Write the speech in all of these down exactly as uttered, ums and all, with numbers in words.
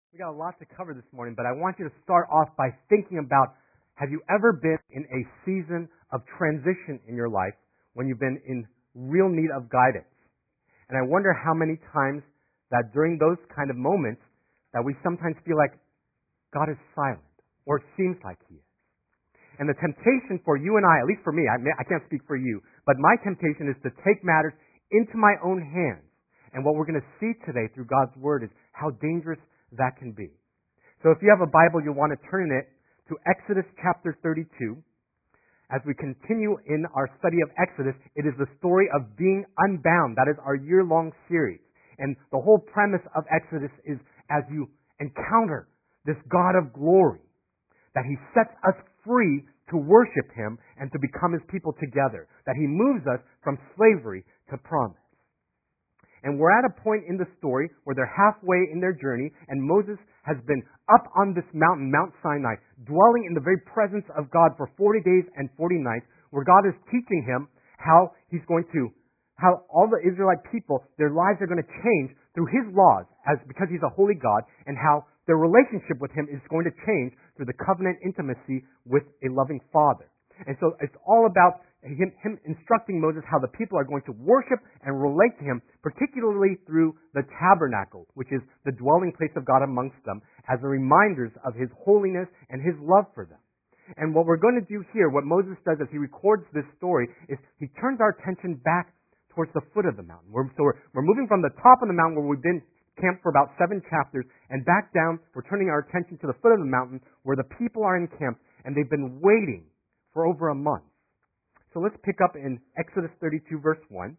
We got a lot to cover this morning, but I want you to start off by thinking about, have you ever been in a season of transition in your life when you've been in real need of guidance? And I wonder how many times that during those kind of moments that we sometimes feel like God is silent, or it seems like He is. And the temptation for you and I, at least for me, I, may, I can't speak for you, but my temptation is to take matters into my own hands. And what we're going to see today through God's Word is how dangerous that can be. So if you have a Bible, you'll want to turn it to Exodus chapter thirty-two. As we continue in our study of Exodus, it is the story of being unbound. That is our year-long series. And the whole premise of Exodus is as you encounter this God of glory, that He sets us free to worship Him and to become His people together. That He moves us from slavery to promise. And we're at a point in the story where they're halfway in their journey, and Moses has been up on this mountain, Mount Sinai, dwelling in the very presence of God for forty days and forty nights, where God is teaching him how He's going to, how all the Israelite people, their lives are going to change through His laws, as because He's a holy God, and how their relationship with Him is going to change through the covenant intimacy with a loving Father. And so it's all about him, him instructing Moses how the people are going to worship and relate to Him, particularly through the tabernacle, which is the dwelling place of God amongst them, as a reminders of His holiness and His love for them. And what we're going to do here, what Moses does as he records this story, is he turns our attention back towards the foot of the mountain. We're, so we're, we're moving from the top of the mountain where we've been camped for about seven chapters, and back down, we're turning our attention to the foot of the mountain where the people are encamped, and they've been waiting for over a month. So let's pick up in Exodus thirty-two, verse one.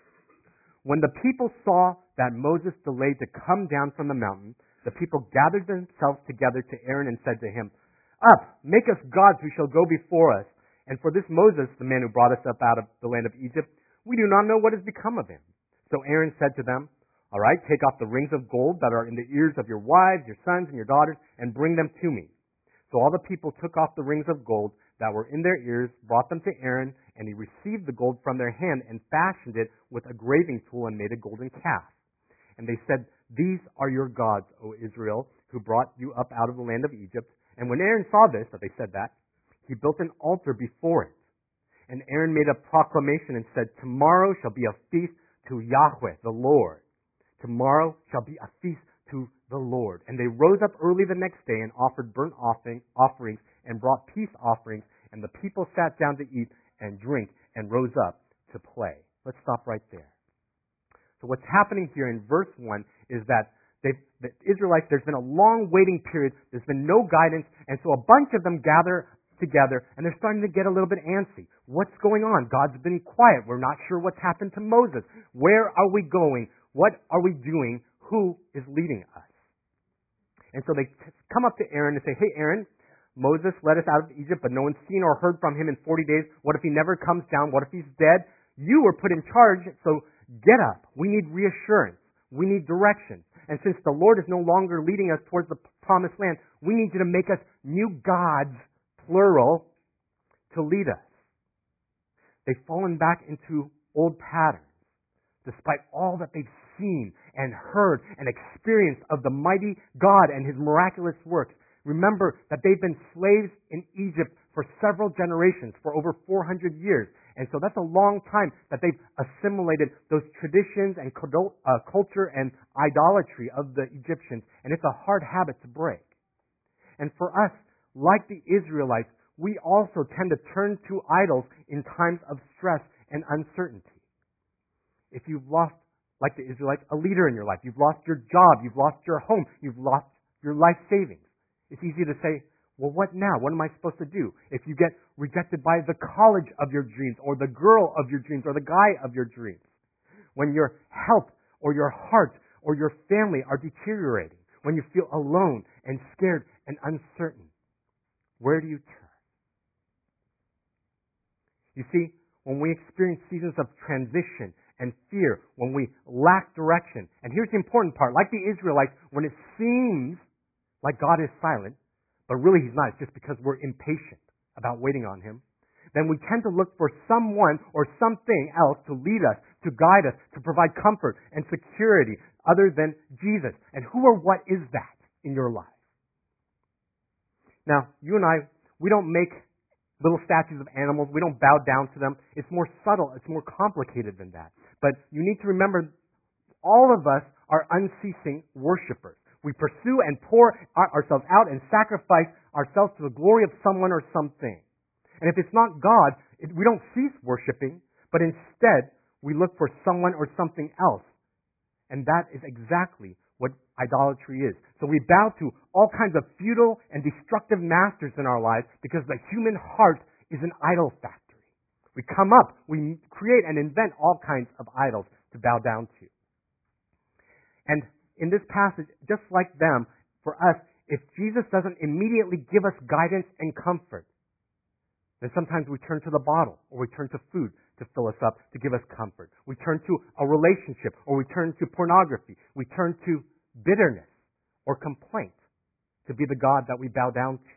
When the people saw that Moses delayed to come down from the mountain, the people gathered themselves together to Aaron and said to him, "Up, make us gods who shall go before us. And for this Moses, the man who brought us up out of the land of Egypt, we do not know what has become of him." So Aaron said to them, "All right, take off the rings of gold that are in the ears of your wives, your sons, and your daughters, and bring them to me." So all the people took off the rings of gold that were in their ears, brought them to Aaron, and he received the gold from their hand and fashioned it with a graving tool and made a golden calf. And they said, "These are your gods, O Israel, who brought you up out of the land of Egypt." And when Aaron saw this, that they said that, he built an altar before it. And Aaron made a proclamation and said, "Tomorrow shall be a feast to Yahweh, the Lord. Tomorrow shall be a feast to the Lord." And they rose up early the next day and offered burnt offering, offerings and brought peace offerings. And the people sat down to eat and drink and rose up to play. Let's stop right there. So what's happening here in verse one is that they've, the Israelites, there's been a long waiting period. There's been no guidance. And so a bunch of them gather together and they're starting to get a little bit antsy. What's going on? God's been quiet. We're not sure what's happened to Moses. Where are we going? What are we doing? Who is leading us? And so they come up to Aaron and say, "Hey, Aaron, Moses led us out of Egypt, but no one's seen or heard from him in forty days. What if he never comes down? What if he's dead? You were put in charge, so get up. We need reassurance. We need direction. And since the Lord is no longer leading us towards the promised land, we need you to make us new gods, plural, to lead us." They've fallen back into old patterns, despite all that they've seen and heard and experienced of the mighty God and His miraculous works. Remember that they've been slaves in Egypt for several generations, for over four hundred years. And so that's a long time that they've assimilated those traditions and uh, culture and idolatry of the Egyptians. And it's a hard habit to break. And for us, like the Israelites, we also tend to turn to idols in times of stress and uncertainty. If you've lost, like the Israelites, a leader in your life, you've lost your job, you've lost your home, you've lost your life savings, it's easy to say, "Well, what now? What am I supposed to do?" If you get rejected by the college of your dreams, or the girl of your dreams, or the guy of your dreams, when your health or your heart or your family are deteriorating, when you feel alone and scared and uncertain, where do you turn? You see, when we experience seasons of transition and fear, when we lack direction, and here's the important part, like the Israelites, when it seems like God is silent, but really He's not, it's just because we're impatient about waiting on Him, then we tend to look for someone or something else to lead us, to guide us, to provide comfort and security other than Jesus. And who or what is that? in your life. Now, you and I, we don't make little statues of animals. We don't bow down to them. It's more subtle. It's more complicated than that. But you need to remember, all of us are unceasing worshipers. We pursue and pour ourselves out and sacrifice ourselves to the glory of someone or something. And if it's not God, it, we don't cease worshiping, but instead we look for someone or something else. And that is exactly what idolatry is. So we bow to all kinds of futile and destructive masters in our lives because the human heart is an idol factory. We come up, we create and invent all kinds of idols to bow down to. And in this passage, just like them, for us, if Jesus doesn't immediately give us guidance and comfort, then sometimes we turn to the bottle or we turn to food to fill us up, to give us comfort. We turn to a relationship, or we turn to pornography. We turn to bitterness or complaint to be the God that we bow down to.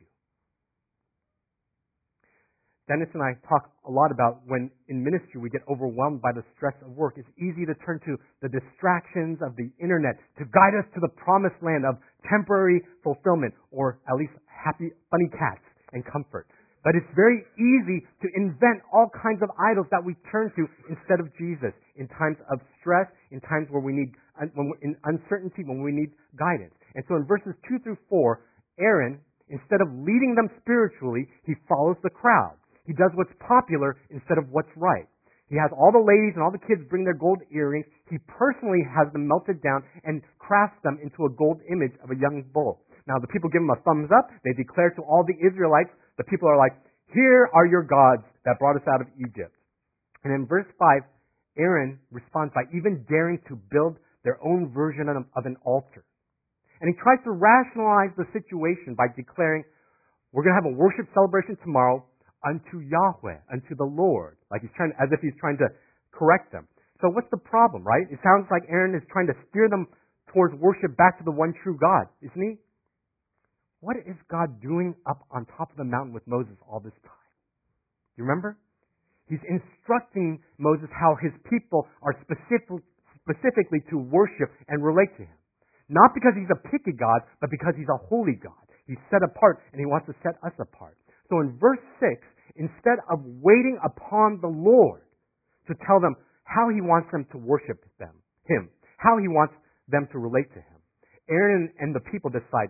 Dennis and I talk a lot about when in ministry we get overwhelmed by the stress of work. It's easy to turn to the distractions of the internet to guide us to the promised land of temporary fulfillment, or at least happy, funny cats and comfort. But it's very easy to invent all kinds of idols that we turn to instead of Jesus in times of stress, in times where we need, when we're in uncertainty, when we need guidance. And so in verses two through four, Aaron, instead of leading them spiritually, he follows the crowd. He does what's popular instead of what's right. He has all the ladies and all the kids bring their gold earrings. He personally has them melted down and crafts them into a gold image of a young bull. Now the people give him a thumbs up. They declare to all the Israelites, the people are like, "Here are your gods that brought us out of Egypt." And in verse five, Aaron responds by even daring to build their own version of, of an altar. And he tries to rationalize the situation by declaring, we're going to have a worship celebration tomorrow unto Yahweh, unto the Lord. Like he's trying, as if he's trying to correct them. So what's the problem, right? It sounds like Aaron is trying to steer them towards worship back to the one true God, isn't he? What is God doing up on top of the mountain with Moses all this time? You remember? He's instructing Moses how his people are specific, specifically to worship and relate to him. Not because he's a picky God, but because he's a holy God. He's set apart, and he wants to set us apart. So in verse six, instead of waiting upon the Lord to tell them how he wants them to worship them, him, how he wants them to relate to him, Aaron and the people decide,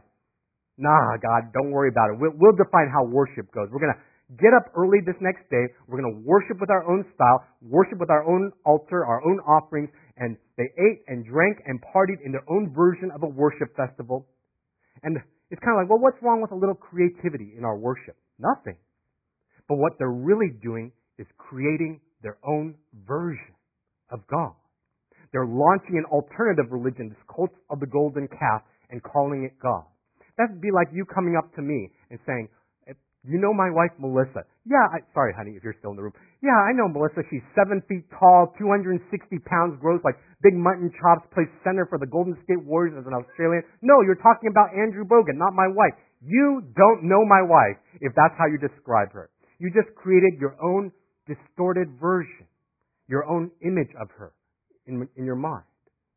nah, God, don't worry about it. We'll, we'll define how worship goes. We're going to get up early this next day. We're going to worship with our own style, worship with our own altar, our own offerings. And they ate and drank and partied in their own version of a worship festival. And it's kind of like, well, what's wrong with a little creativity in our worship? Nothing. But what they're really doing is creating their own version of God. They're launching an alternative religion, this cult of the golden calf, and calling it God. That'd be like you coming up to me and saying, you know my wife, Melissa. Yeah, I, sorry, honey, if you're still in the room. Yeah, I know Melissa. She's seven feet tall, two hundred sixty pounds gross, like big mutton chops, plays center for the Golden State Warriors as an Australian. No, you're talking about Andrew Bogan, not my wife. You don't know my wife if that's how you describe her. You just created your own distorted version, your own image of her in, in your mind.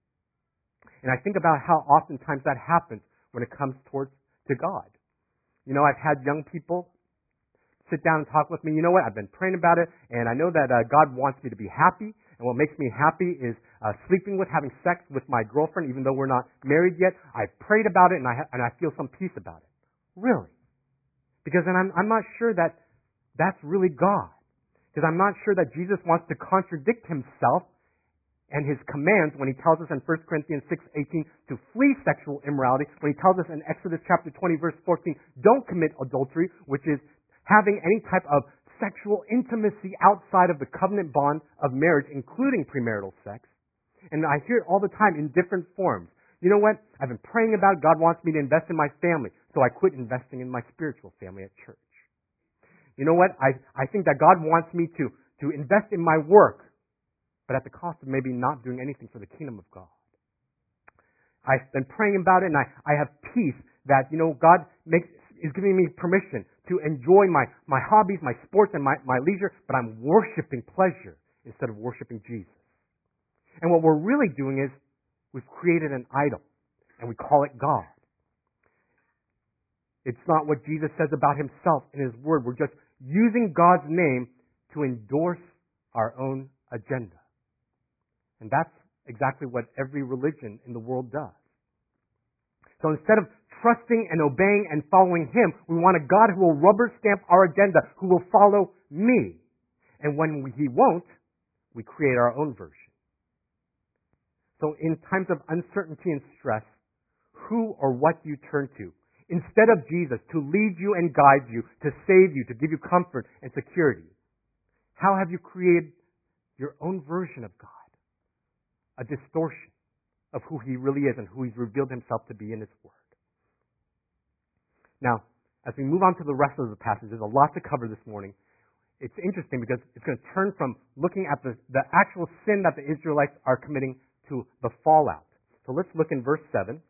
And I think about how oftentimes that happens when it comes towards to God. You know, I've had young people sit down and talk with me. You know what? I've been praying about it, and I know that uh, God wants me to be happy. And what makes me happy is uh, sleeping with, having sex with my girlfriend, even though we're not married yet. I've prayed about it, and I ha- and I feel some peace about it. Really? Because then I'm I'm not sure that that's really God. Because I'm not sure that Jesus wants to contradict himself and his commands when he tells us in First Corinthians six eighteen to flee sexual immorality, when he tells us in Exodus chapter twenty verse fourteen, don't commit adultery, which is having any type of sexual intimacy outside of the covenant bond of marriage, including premarital sex. And I hear it all the time in different forms. You know what? I've been praying about it. God wants me to invest in my family, so I quit investing in my spiritual family at church. You know what? I, I think that God wants me to, to invest in my work, but at the cost of maybe not doing anything for the kingdom of God. I've been praying about it, and I, I have peace that, you know, God makes, is giving me permission to enjoy my, my hobbies, my sports, and my, my leisure, but I'm worshiping pleasure instead of worshiping Jesus. And what we're really doing is we've created an idol, and we call it God. It's not what Jesus says about himself in his word. We're just using God's name to endorse our own agenda. And that's exactly what every religion in the world does. So instead of trusting and obeying and following him, we want a God who will rubber stamp our agenda, who will follow me. And when he won't, we create our own version. So in times of uncertainty and stress, who or what do you turn to? Instead of Jesus to lead you and guide you, to save you, to give you comfort and security, how have you created your own version of God? A distortion of who he really is and who he's revealed himself to be in his word. Now, as we move on to the rest of the passage, there's a lot to cover this morning. It's interesting because it's going to turn from looking at the, the actual sin that the Israelites are committing to the fallout. So let's look in verse seven.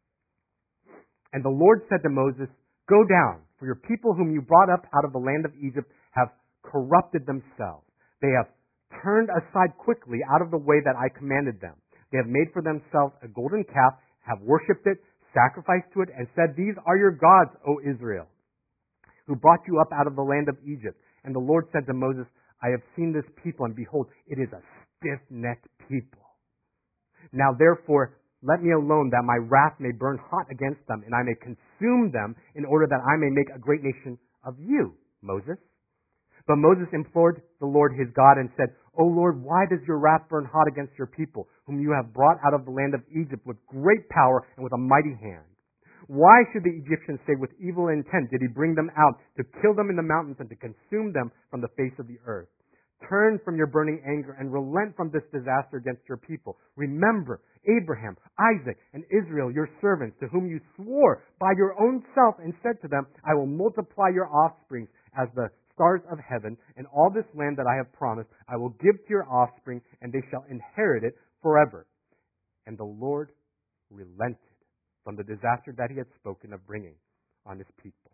And the Lord said to Moses, "Go down, for your people whom you brought up out of the land of Egypt have corrupted themselves. They have turned aside quickly out of the way that I commanded them. They have made for themselves a golden calf, have worshipped it, sacrificed to it, and said, 'These are your gods, O Israel, who brought you up out of the land of Egypt.' And the Lord said to Moses, 'I have seen this people, and behold, it is a stiff-necked people. Now therefore, let me alone, that my wrath may burn hot against them, and I may consume them, in order that I may make a great nation of you, Moses.' But Moses implored the Lord his God and said, 'O Lord, why does your wrath burn hot against your people, whom you have brought out of the land of Egypt with great power and with a mighty hand? Why should the Egyptians say, with evil intent did he bring them out, to kill them in the mountains and to consume them from the face of the earth? Turn from your burning anger and relent from this disaster against your people. Remember Abraham, Isaac, and Israel, your servants, to whom you swore by your own self and said to them, I will multiply your offspring as the stars of heaven, and all this land that I have promised I will give to your offspring, and they shall inherit it forever.' And the Lord relented from the disaster that he had spoken of bringing on his people."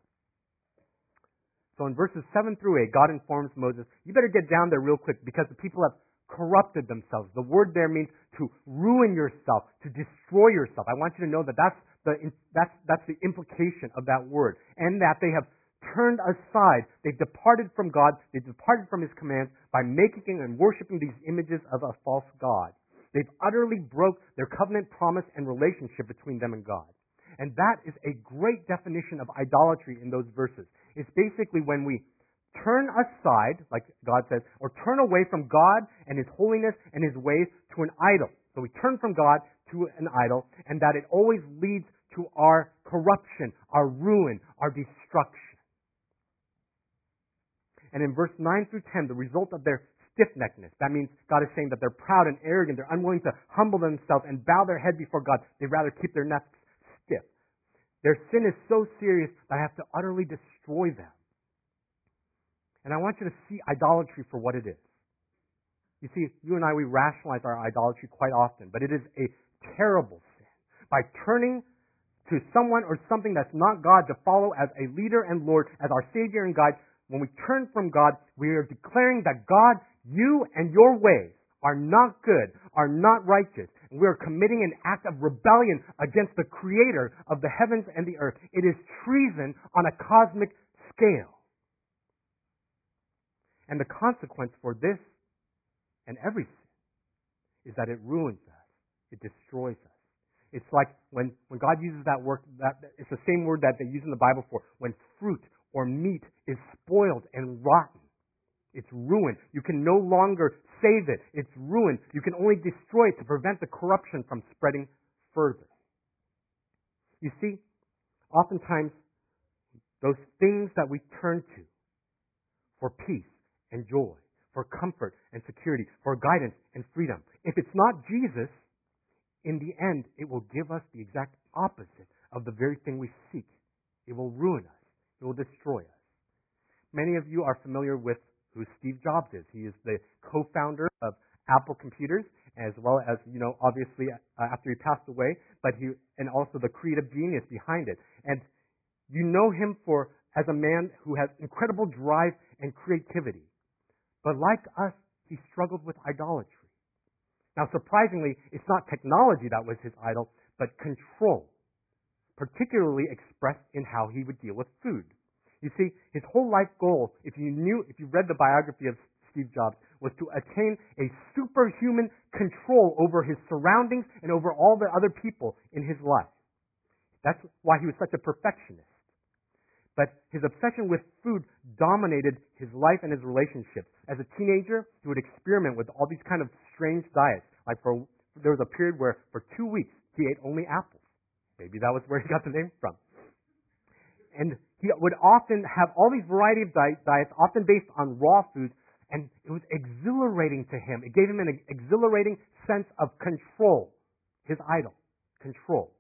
So in verses seven through eight, God informs Moses, you better get down there real quick because the people have corrupted themselves. The word there means to ruin yourself, to destroy yourself. I want you to know that that's the, that's, that's the implication of that word. And that they have turned aside. They've departed from God. They've departed from his commands by making and worshiping these images of a false God. They've utterly broke their covenant promise and relationship between them and God. And that is a great definition of idolatry in those verses. It's basically when we turn aside, like God says, or turn away from God and his holiness and his ways to an idol. So we turn from God to an idol, and that it always leads to our corruption, our ruin, our destruction. And in verse nine through ten, the result of their stiff-neckedness, that means God is saying that they're proud and arrogant, they're unwilling to humble themselves and bow their head before God. They'd rather keep their necks stiff. Their sin is so serious that I have to utterly destroy them. And I want you to see idolatry for what it is. You see, you and I, we rationalize our idolatry quite often, but it is a terrible sin. By turning to someone or something that's not God to follow as a leader and Lord, as our Savior and guide, when we turn from God, we are declaring that God, you and your ways are not good, are not righteous. And we are committing an act of rebellion against the Creator of the heavens and the earth. It is treason on a cosmic scale. And the consequence for this and every sin is that it ruins us. It destroys us. It's like when, when God uses that word, that, it's the same word that they use in the Bible for when fruit or meat is spoiled and rotten. It's ruined. You can no longer save it. It's ruined. You can only destroy it to prevent the corruption from spreading further. You see, oftentimes, those things that we turn to for peace and joy, for comfort and security, for guidance and freedom, if it's not Jesus, in the end, it will give us the exact opposite of the very thing we seek. It will ruin us. It will destroy us. Many of you are familiar with who Steve Jobs is. He is the co-founder of Apple Computers, as well as, you know, obviously uh, after he passed away, but he, and also the creative genius behind it. And you know him for, as a man who has incredible drive and creativity. But like us, he struggled with idolatry. Now, surprisingly, it's not technology that was his idol, but control, particularly expressed in how he would deal with food. You see, his whole life goal, if you knew, if you read the biography of Steve Jobs, was to attain a superhuman control over his surroundings and over all the other people in his life. That's why he was such a perfectionist. But his obsession with food dominated his life and his relationships. As a teenager, he would experiment with all these kind of strange diets. Like for there was a period where for two weeks he ate only apples. Maybe that was where he got the name from. And he would often have all these variety of diet, diets, often based on raw foods, and it was exhilarating to him. It gave him an exhilarating sense of control. His idol, control.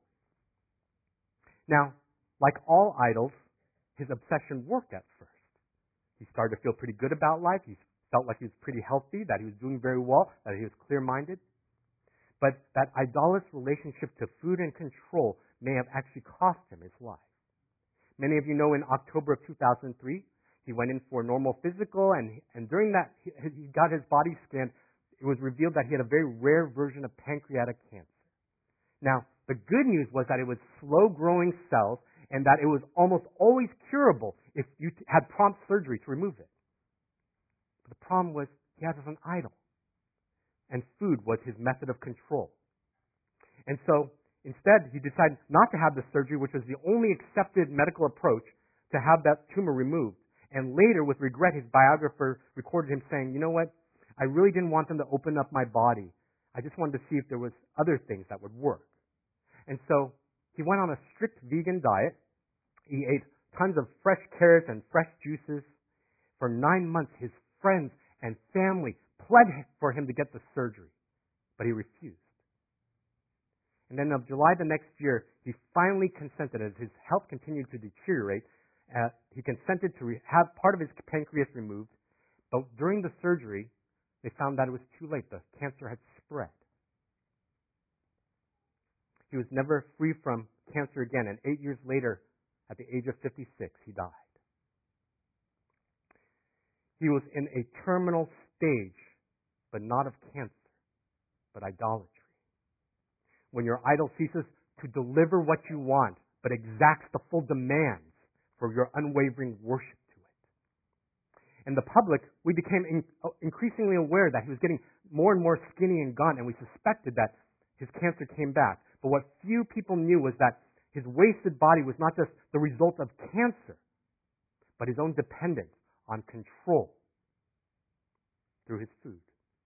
Now, like all idols, his obsession worked at first. He started to feel pretty good about life. He felt like he was pretty healthy, that he was doing very well, that he was clear-minded. But that idolatrous relationship to food and control may have actually cost him his life. Many of you know in October of two thousand three, he went in for a normal physical, and, and during that, he, he got his body scanned. It was revealed that he had a very rare version of pancreatic cancer. Now, the good news was that it was slow-growing cells, and that it was almost always curable if you t- had prompt surgery to remove it. But the problem was he had an idol, and food was his method of control. And so, instead, he decided not to have the surgery, which was the only accepted medical approach to have that tumor removed. And later, with regret, his biographer recorded him saying, you know what, I really didn't want them to open up my body. I just wanted to see if there was other things that would work. And so, he went on a strict vegan diet. He ate tons of fresh carrots and fresh juices. For nine months, his friends and family pled for him to get the surgery, but he refused. And then of July the next year, he finally consented. As his health continued to deteriorate, uh, he consented to re- have part of his pancreas removed, but during the surgery, they found that it was too late. The cancer had spread. He was never free from cancer again, and eight years later, at the age of fifty-six, he died. He was in a terminal stage, but not of cancer, but idolatry. When your idol ceases to deliver what you want, but exacts the full demands for your unwavering worship to it. In the public, we became in, increasingly aware that he was getting more and more skinny and gaunt, and we suspected that his cancer came back. But what few people knew was that his wasted body was not just the result of cancer, but his own dependence on control through his food.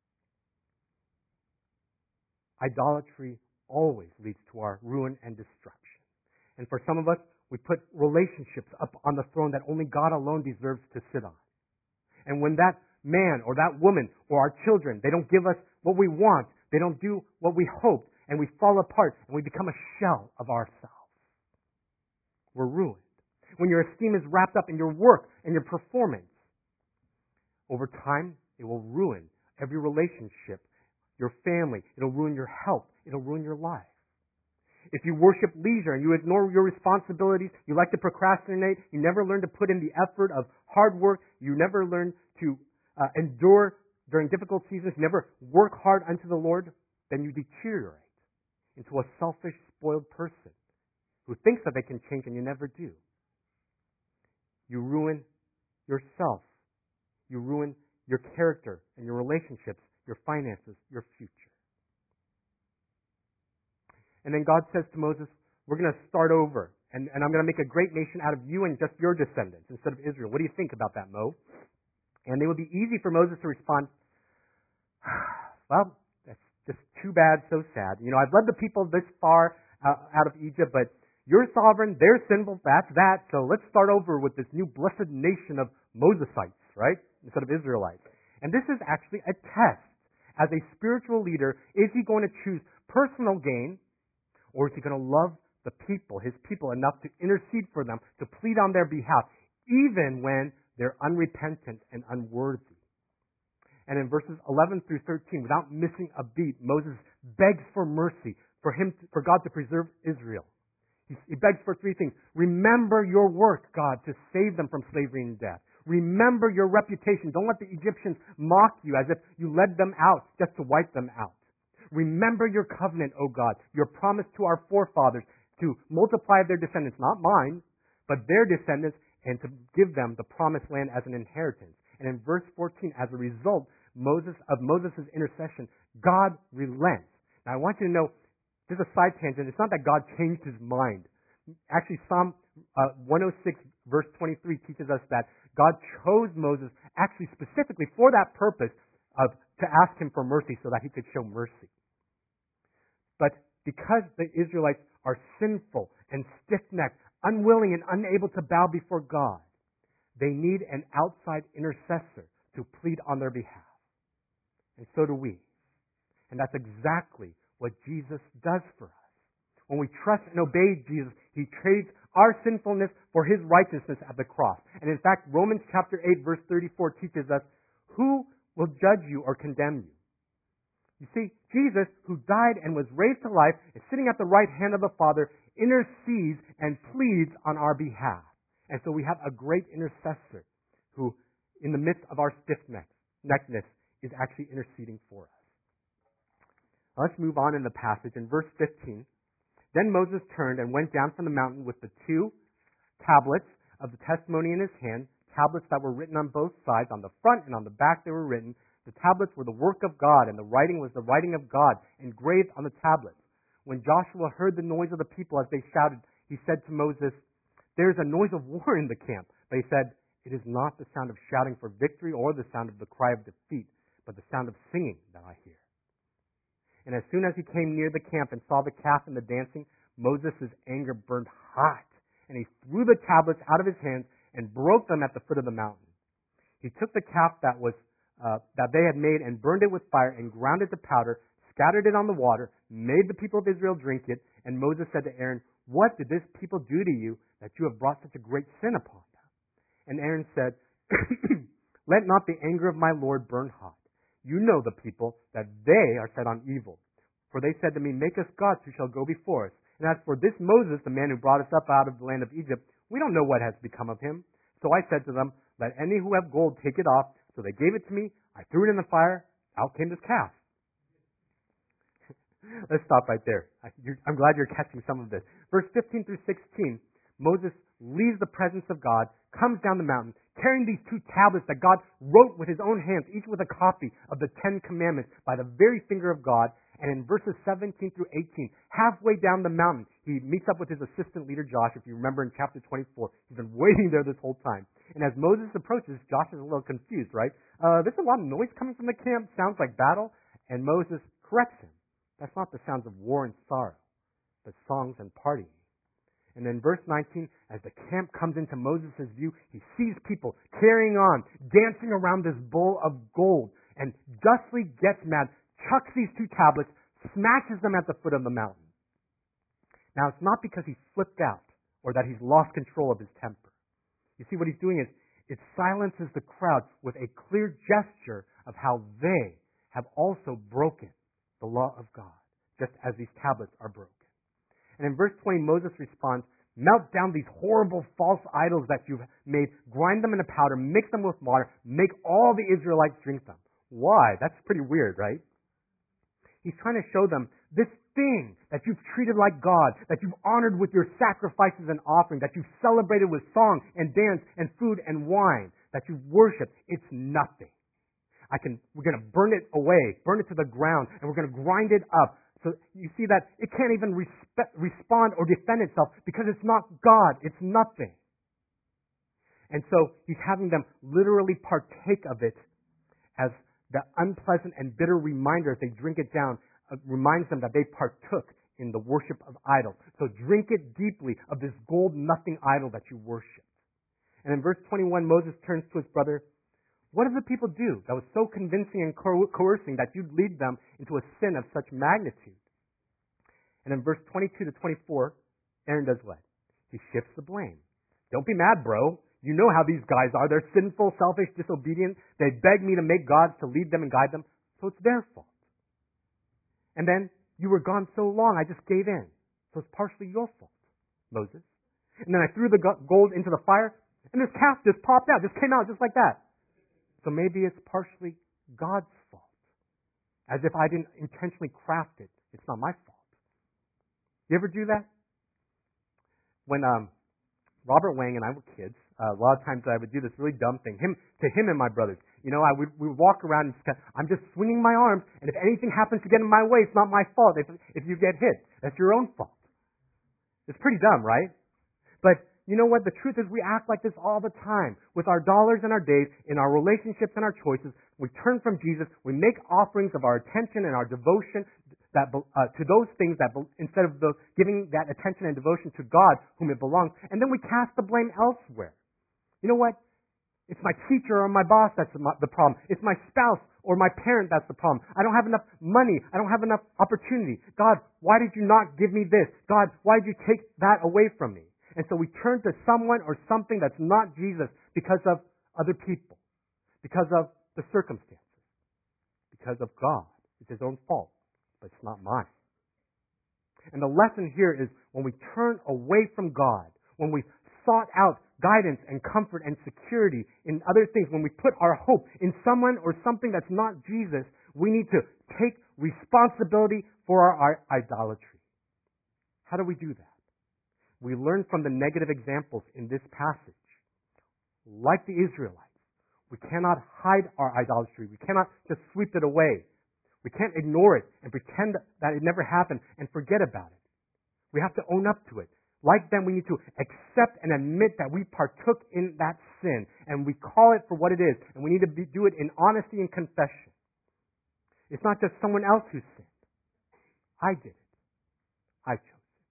Idolatry always leads to our ruin and destruction. And for some of us, we put relationships up on the throne that only God alone deserves to sit on. And when that man or that woman or our children, they don't give us what we want, they don't do what we hoped, and we fall apart and we become a shell of ourselves. We're ruined. When your esteem is wrapped up in your work and your performance, over time, it will ruin every relationship, your family. It'll ruin your health. It'll ruin your life. If you worship leisure and you ignore your responsibilities, you like to procrastinate, you never learn to put in the effort of hard work, you never learn to uh, endure during difficult seasons, you never work hard unto the Lord, then you deteriorate into a selfish, spoiled person who thinks that they can change and you never do. You ruin yourself. You ruin your character and your relationships, your finances, your future. And then God says to Moses, we're going to start over, and, and I'm going to make a great nation out of you and just your descendants instead of Israel. What do you think about that, Mo? And it would be easy for Moses to respond, well, that's just too bad, so sad. You know, I've led the people this far uh, out of Egypt, but you're sovereign, they're sinful, that's that, so let's start over with this new blessed nation of Mosesites, right, instead of Israelites. And this is actually a test. As a spiritual leader, is he going to choose personal gain, or is he going to love the people, his people, enough to intercede for them, to plead on their behalf, even when they're unrepentant and unworthy? And in verses eleven through thirteen, without missing a beat, Moses begs for mercy, for him, to, for God to preserve Israel. He, he begs for three things. Remember your work, God, to save them from slavery and death. Remember your reputation. Don't let the Egyptians mock you as if you led them out just to wipe them out. Remember your covenant, O God, your promise to our forefathers, to multiply their descendants, not mine, but their descendants, and to give them the promised land as an inheritance. And in verse fourteen, as a result Moses of Moses' intercession, God relents. Now I want you to know, this is a side tangent, it's not that God changed his mind. Actually, Psalm uh, one oh six verse twenty-three teaches us that God chose Moses actually specifically for that purpose of to ask him for mercy so that he could show mercy. But because the Israelites are sinful and stiff-necked, unwilling and unable to bow before God, they need an outside intercessor to plead on their behalf. And so do we. And that's exactly what Jesus does for us. When we trust and obey Jesus, he trades our sinfulness for his righteousness at the cross. And in fact, Romans chapter eight verse thirty-four teaches us, who will judge you or condemn you? You see, Jesus, who died and was raised to life, is sitting at the right hand of the Father, intercedes and pleads on our behalf. And so we have a great intercessor who, in the midst of our stiff-neckedness, is actually interceding for us. Let's move on in the passage. In verse fifteen, then Moses turned and went down from the mountain with the two tablets of the testimony in his hand, tablets that were written on both sides, on the front and on the back they were written. The tablets were the work of God, and the writing was the writing of God, engraved on the tablets. When Joshua heard the noise of the people as they shouted, he said to Moses, there is a noise of war in the camp. But he said, it is not the sound of shouting for victory or the sound of the cry of defeat, but the sound of singing that I hear. And as soon as he came near the camp and saw the calf and the dancing, Moses' anger burned hot, and he threw the tablets out of his hands and broke them at the foot of the mountain. He took the calf that was uh, that they had made and burned it with fire and ground it to powder, scattered it on the water, made the people of Israel drink it. And Moses said to Aaron, what did this people do to you that you have brought such a great sin upon them? And Aaron said, let not the anger of my Lord burn hot. You know the people, that they are set on evil. For they said to me, make us gods who shall go before us. And as for this Moses, the man who brought us up out of the land of Egypt, we don't know what has become of him. So I said to them, let any who have gold take it off. So they gave it to me. I threw it in the fire. Out came this calf. Let's stop right there. I'm glad you're catching some of this. Verse fifteen through sixteen, Moses leaves the presence of God, comes down the mountain, carrying these two tablets that God wrote with his own hands, each with a copy of the Ten Commandments by the very finger of God. And in verses seventeen through eighteen, halfway down the mountain, he meets up with his assistant leader, Josh. If you remember in chapter twenty-four, he's been waiting there this whole time. And as Moses approaches, Josh is a little confused, right? Uh, there's a lot of noise coming from the camp. Sounds like battle. And Moses corrects him. That's not the sounds of war and sorrow, but songs and partying. And then verse nineteen, as the camp comes into Moses' view, he sees people carrying on, dancing around this bowl of gold, and justly gets mad, chucks these two tablets, smashes them at the foot of the mountain. Now, it's not because he flipped out or that he's lost control of his temper. You see, what he's doing is it silences the crowd with a clear gesture of how they have also broken the law of God, just as these tablets are broken. And in verse twenty, Moses responds, melt down these horrible false idols that you've made, grind them into powder, mix them with water, make all the Israelites drink them. Why? That's pretty weird, right? He's trying to show them this thing that you've treated like God, that you've honored with your sacrifices and offerings, that you've celebrated with song and dance and food and wine, that you've worshipped, it's nothing. I can, we're going to burn it away, burn it to the ground, and we're going to grind it up. So you see that it can't even respe- respond or defend itself because it's not God. It's nothing. And so he's having them literally partake of it as the unpleasant and bitter reminder as they drink it down, uh, reminds them that they partook in the worship of idols. So drink it deeply of this gold nothing idol that you worship. And in verse twenty-one, Moses turns to his brother. What did the people do that was so convincing and coercing that you'd lead them into a sin of such magnitude? And in verse twenty-two to twenty-four, Aaron does what? He shifts the blame. Don't be mad, bro. You know how these guys are. They're sinful, selfish, disobedient. They beg me to make gods to lead them and guide them, so it's their fault. And then, you were gone so long, I just gave in. So it's partially your fault, Moses. And then I threw the gold into the fire, and this calf just popped out, just came out just like that. So maybe it's partially God's fault. As if I didn't intentionally craft it. It's not my fault. You ever do that? when um, Robert Wang and I were kids, uh, a lot of times I would do this really dumb thing. Him to him and my brothers. You know, I would we would walk around and just kind of, I'm just swinging my arms, and if anything happens to get in my way, it's not my fault. If if you get hit, that's your own fault. It's pretty dumb, right? But you know what? The truth is we act like this all the time. With our dollars and our days, in our relationships and our choices, we turn from Jesus. We make offerings of our attention and our devotion that uh, to those things that instead of the, giving that attention and devotion to God, whom it belongs, and then we cast the blame elsewhere. You know what? It's my teacher or my boss that's the problem. It's my spouse or my parent that's the problem. I don't have enough money. I don't have enough opportunity. God, why did you not give me this? God, why did you take that away from me? And so we turn to someone or something that's not Jesus because of other people, because of the circumstances, because of God. It's his own fault, but it's not mine. And the lesson here is when we turn away from God, when we sought out guidance and comfort and security in other things, when we put our hope in someone or something that's not Jesus, we need to take responsibility for our, our idolatry. How do we do that? We learn from the negative examples in this passage. Like the Israelites, we cannot hide our idolatry. We cannot just sweep it away. We can't ignore it and pretend that it never happened and forget about it. We have to own up to it. Like them, we need to accept and admit that we partook in that sin, and we call it for what it is, and we need to be, do it in honesty and confession. It's not just someone else who sinned. I did it. I chose it.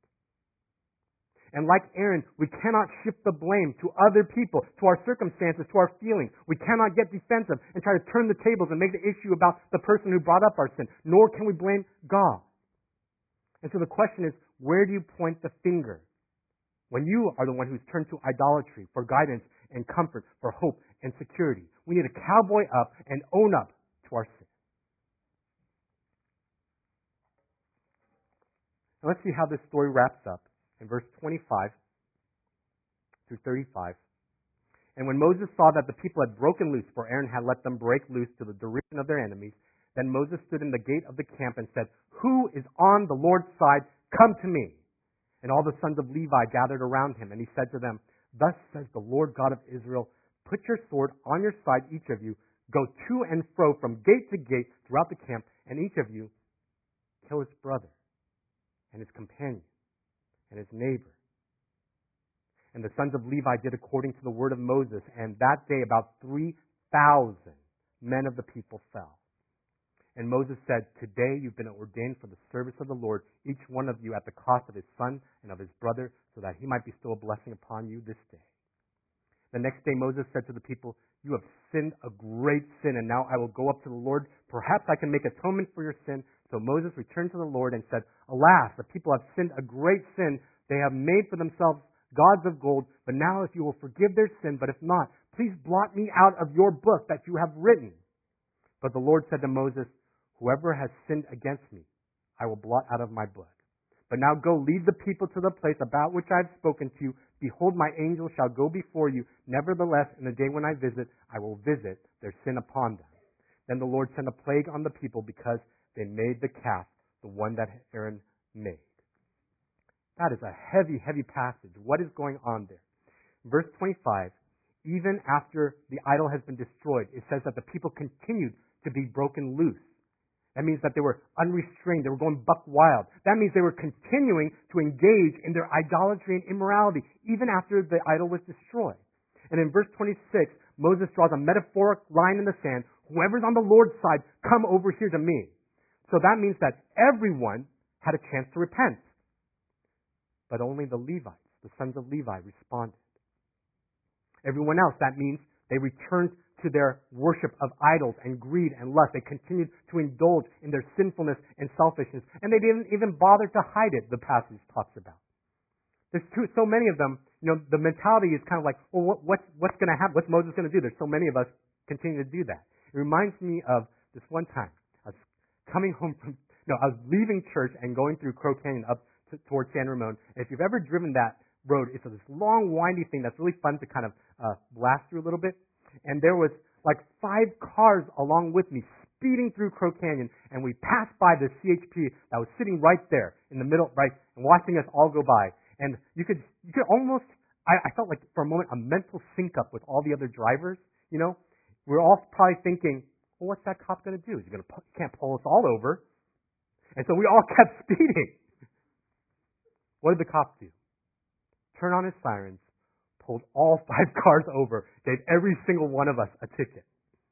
And like Aaron, we cannot shift the blame to other people, to our circumstances, to our feelings. We cannot get defensive and try to turn the tables and make the issue about the person who brought up our sin, nor can we blame God. And so the question is, where do you point the finger? When you are the one who's turned to idolatry for guidance and comfort, for hope and security. We need to cowboy up and own up to our sin. Now let's see how this story wraps up in verse twenty-five through thirty-five. And when Moses saw that the people had broken loose, for Aaron had let them break loose to the derision of their enemies, then Moses stood in the gate of the camp and said, "Who is on the Lord's side? Come to me." And all the sons of Levi gathered around him, and he said to them, "Thus says the Lord God of Israel, put your sword on your side, each of you. Go to and fro from gate to gate throughout the camp, and each of you kill his brother and his companion and his neighbor." And the sons of Levi did according to the word of Moses, and that day about three thousand men of the people fell. And Moses said, "Today you've been ordained for the service of the Lord, each one of you at the cost of his son and of his brother, so that he might bestow a blessing upon you this day." The next day Moses said to the people, "You have sinned a great sin, and now I will go up to the Lord. Perhaps I can make atonement for your sin." So Moses returned to the Lord and said, "Alas, the people have sinned a great sin. They have made for themselves gods of gold. But now if you will forgive their sin, but if not, please blot me out of your book that you have written." But the Lord said to Moses, "Whoever has sinned against me, I will blot out of my book. But now go, lead the people to the place about which I have spoken to you. Behold, my angel shall go before you. Nevertheless, in the day when I visit, I will visit their sin upon them." Then the Lord sent a plague on the people because they made the calf, the one that Aaron made. That is a heavy, heavy passage. What is going on there? Verse twenty-five, even after the idol has been destroyed, it says that the people continued to be broken loose. That means that they were unrestrained. They were going buck wild. That means they were continuing to engage in their idolatry and immorality even after the idol was destroyed. And in verse twenty-six, Moses draws a metaphoric line in the sand. Whoever's on the Lord's side, come over here to me. So that means that everyone had a chance to repent. But only the Levites, the sons of Levi, responded. Everyone else, that means they returned to their worship of idols and greed and lust. They continued to indulge in their sinfulness and selfishness. And they didn't even bother to hide it, the passage talks about. There's too, so many of them, you know, the mentality is kind of like, well, what, what's, what's going to happen? What's Moses going to do? There's so many of us continue to do that. It reminds me of this one time. I was coming home from, no, I was leaving church and going through Crow Canyon up to, towards San Ramon. And if you've ever driven that road, it's this long, windy thing that's really fun to kind of uh, blast through a little bit. And there was like five cars along with me speeding through Crow Canyon, and we passed by the C H P that was sitting right there in the middle, right, and watching us all go by. And you could you could almost, I, I felt like for a moment, a mental sync up with all the other drivers, you know. We're all probably thinking, well, what's that cop going to do? He's going to can't pull us all over. And so we all kept speeding. What did the cop do? Turn on his sirens, pulled all five cars over, gave every single one of us a ticket.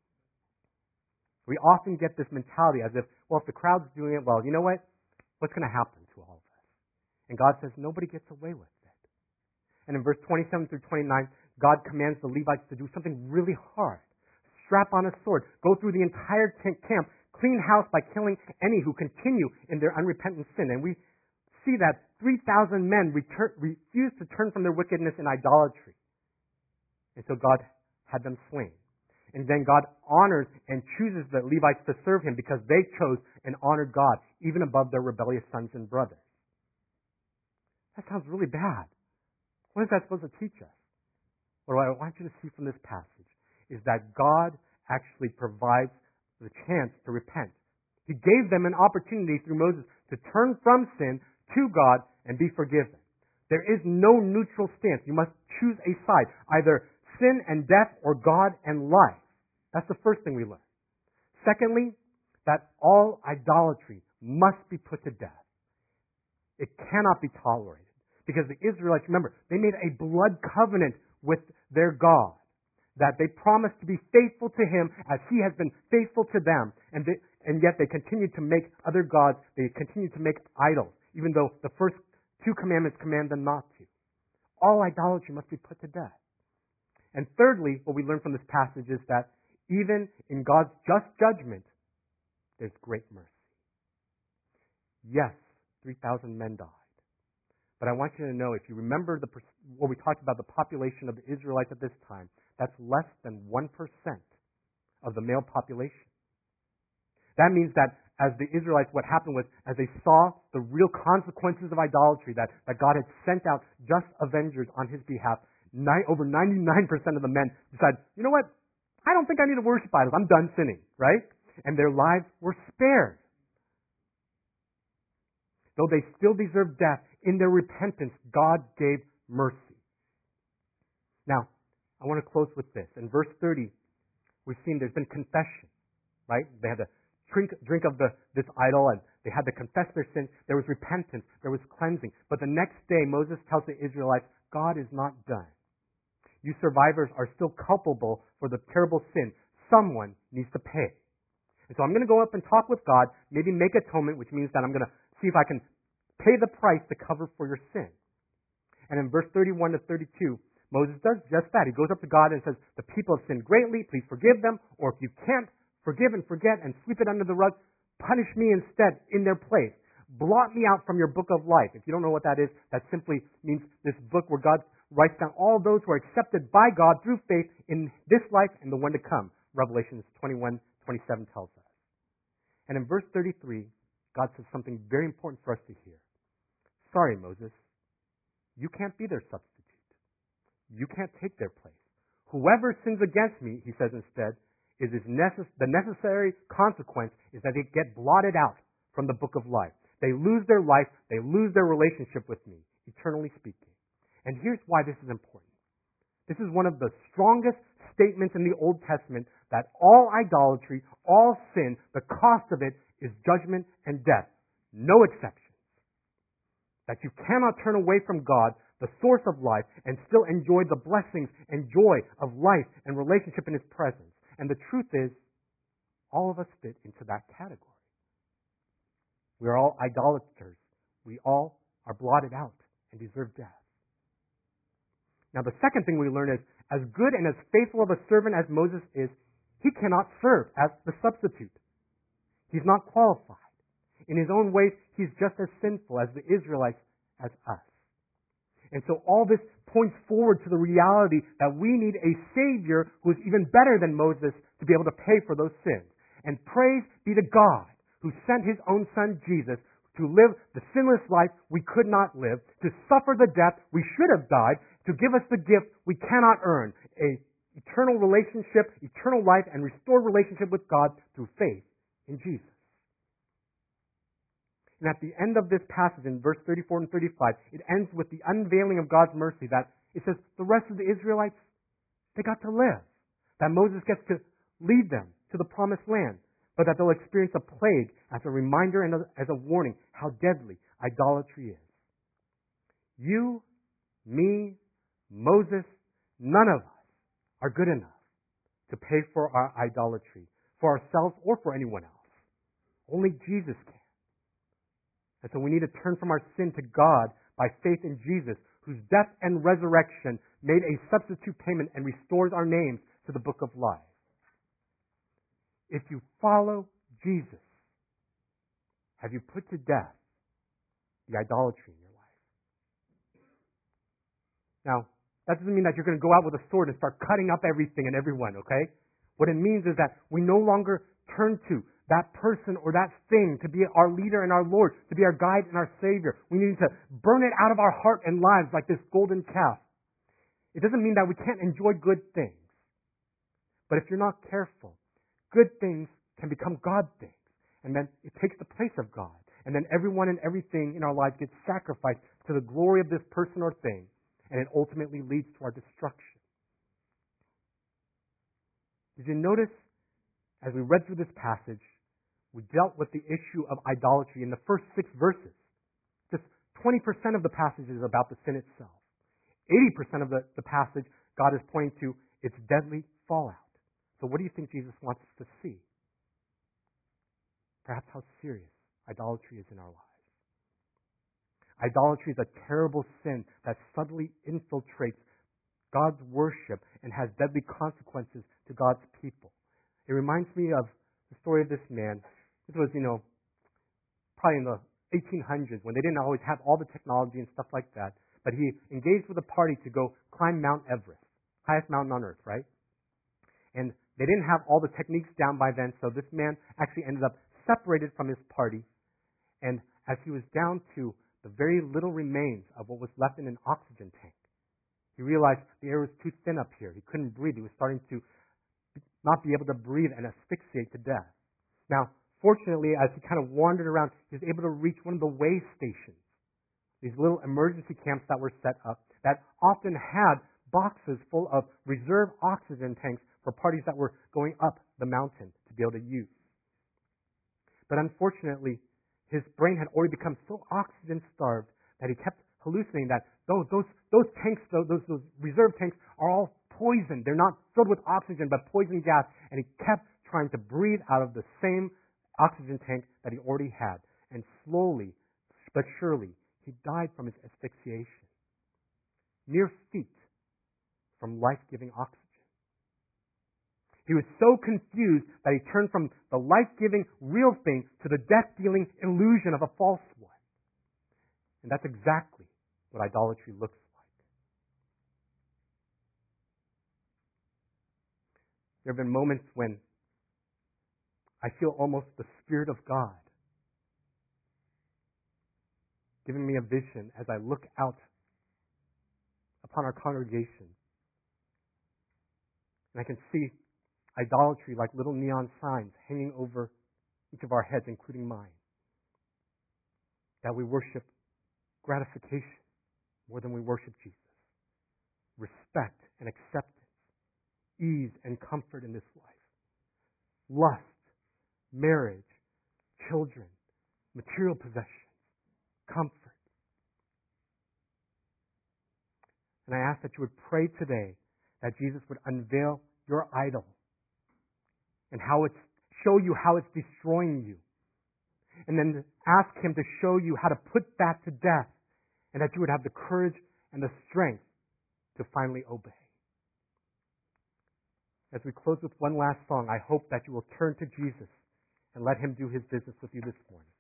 We often get this mentality as if, well, if the crowd's doing it, well, you know what? What's going to happen to all of us? And God says nobody gets away with it. And in verse twenty-seven through twenty-nine, God commands the Levites to do something really hard. Strap on a sword, go through the entire camp, clean house by killing any who continue in their unrepentant sin. And we see that three thousand men return, refused to turn from their wickedness and idolatry. And so God had them slain. And then God honors and chooses the Levites to serve Him because they chose and honored God even above their rebellious sons and brothers. That sounds really bad. What is that supposed to teach us? What I want you to see from this passage is that God actually provides the chance to repent. He gave them an opportunity through Moses to turn from sin to God and be forgiven. There is no neutral stance. You must choose a side, either sin and death or God and life. That's the first thing we learn. Secondly, that all idolatry must be put to death. It cannot be tolerated. Because the Israelites, remember, they made a blood covenant with their God. That they promised to be faithful to Him as He has been faithful to them. And, they, and yet they continued to make other gods, they continued to make idols, even though the first two commandments command them not to. All idolatry must be put to death. And thirdly, what we learn from this passage is that even in God's just judgment, there's great mercy. Yes, three thousand men died. But I want you to know, if you remember the, what we talked about, the population of the Israelites at this time, that's less than one percent of the male population. That means that as the Israelites, what happened was, as they saw the real consequences of idolatry, that, that God had sent out just avengers on His behalf, nine, over ninety-nine percent of the men decided, you know what, I don't think I need to worship idols. I'm done sinning, right? And their lives were spared. Though they still deserved death, in their repentance, God gave mercy. Now, I want to close with this. In verse thirty, we've seen there's been confession, right? They had to drink, drink of the, this idol, and they had to confess their sin. There was repentance. There was cleansing. But the next day, Moses tells the Israelites, God is not done. You survivors are still culpable for the terrible sin. Someone needs to pay. And so I'm going to go up and talk with God, maybe make atonement, which means that I'm going to see if I can pay the price to cover for your sin. And in verse thirty-one to thirty-two, Moses does just that. He goes up to God and says, the people have sinned greatly, please forgive them. Or if you can't forgive and forget and sweep it under the rug, punish me instead in their place. Blot me out from your book of life. If you don't know what that is, that simply means this book where God writes down all those who are accepted by God through faith in this life and the one to come. Revelation twenty-one twenty-seven tells us. And in verse thirty-three, God says something very important for us to hear. Sorry, Moses, you can't be their substitute. You can't take their place. Whoever sins against me, he says instead, is necess- the necessary consequence is that they get blotted out from the book of life. They lose their life. They lose their relationship with me, eternally speaking. And here's why this is important. This is one of the strongest statements in the Old Testament that all idolatry, all sin, the cost of it is judgment and death. No exceptions. That you cannot turn away from God, the source of life, and still enjoy the blessings and joy of life and relationship in His presence. And the truth is, all of us fit into that category. We are all idolaters. We all are blotted out and deserve death. Now, the second thing we learn is, as good and as faithful of a servant as Moses is, he cannot serve as the substitute. He's not qualified. In his own ways, he's just as sinful as the Israelites as us. And so all this points forward to the reality that we need a Savior who is even better than Moses to be able to pay for those sins. And praise be to God who sent His own Son, Jesus, to live the sinless life we could not live, to suffer the death we should have died, to give us the gift we cannot earn, a eternal relationship, eternal life, and restored relationship with God through faith in Jesus. And at the end of this passage in verse thirty-four and thirty-five, it ends with the unveiling of God's mercy that it says the rest of the Israelites, they got to live. That Moses gets to lead them to the promised land, but that they'll experience a plague as a reminder and as a warning how deadly idolatry is. You, me, Moses, none of us are good enough to pay for our idolatry, for ourselves or for anyone else. Only Jesus can. And so we need to turn from our sin to God by faith in Jesus, whose death and resurrection made a substitute payment and restores our names to the book of life. If you follow Jesus, have you put to death the idolatry in your life? Now, that doesn't mean that you're going to go out with a sword and start cutting up everything and everyone, okay? What it means is that we no longer turn to that person or that thing to be our leader and our Lord, to be our guide and our Savior. We need to burn it out of our heart and lives like this golden calf. It doesn't mean that we can't enjoy good things. But if you're not careful, good things can become God things. And then it takes the place of God. And then everyone and everything in our lives gets sacrificed to the glory of this person or thing. And it ultimately leads to our destruction. Did you notice, as we read through this passage, we dealt with the issue of idolatry in the first six verses. Just twenty percent of the passage is about the sin itself. eighty percent of the, the passage, God is pointing to its deadly fallout. So what do you think Jesus wants us to see? Perhaps how serious idolatry is in our lives. Idolatry is a terrible sin that subtly infiltrates God's worship and has deadly consequences to God's people. It reminds me of the story of this man. This was, you know, probably in the eighteen hundreds when they didn't always have all the technology and stuff like that. But he engaged with a party to go climb Mount Everest, highest mountain on earth, right? And they didn't have all the techniques down by then, so this man actually ended up separated from his party. And as he was down to the very little remains of what was left in an oxygen tank, he realized the air was too thin up here. He couldn't breathe. He was starting to not be able to breathe and asphyxiate to death. Now, fortunately, as he kind of wandered around, he was able to reach one of the way stations, these little emergency camps that were set up that often had boxes full of reserve oxygen tanks for parties that were going up the mountain to be able to use. But unfortunately, his brain had already become so oxygen-starved that he kept hallucinating that those, those, those tanks, those, those reserve tanks are all poison. They're not filled with oxygen, but poison gas. And he kept trying to breathe out of the same oxygen tank that he already had. And slowly, but surely, he died from his asphyxiation. Mere feet from life-giving oxygen. He was so confused that he turned from the life-giving real thing to the death-dealing illusion of a false one. And that's exactly what idolatry looks like. There have been moments when I feel almost the Spirit of God giving me a vision as I look out upon our congregation. And I can see idolatry like little neon signs hanging over each of our heads, including mine. That we worship gratification more than we worship Jesus. Respect and acceptance. Ease and comfort in this life. Lust, marriage, children, material possessions, comfort. And I ask that you would pray today that Jesus would unveil your idol and how it's show you how it's destroying you. And then ask Him to show you how to put that to death, and that you would have the courage and the strength to finally obey. As we close with one last song, I hope that you will turn to Jesus and let Him do His business with you this morning.